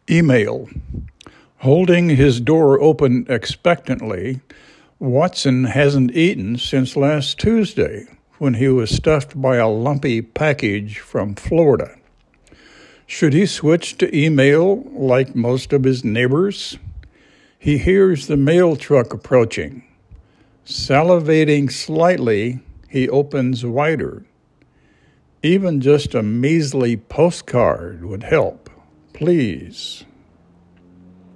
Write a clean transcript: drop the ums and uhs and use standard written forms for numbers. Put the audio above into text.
Email. Holding his door open expectantly, Watson hasn't eaten since last Tuesday, when he was stuffed by a lumpy package from Florida. Should he switch to email like most of his neighbors? He hears the mail truck approaching. Salivating slightly, he opens wider. Even just a measly postcard would help. Please.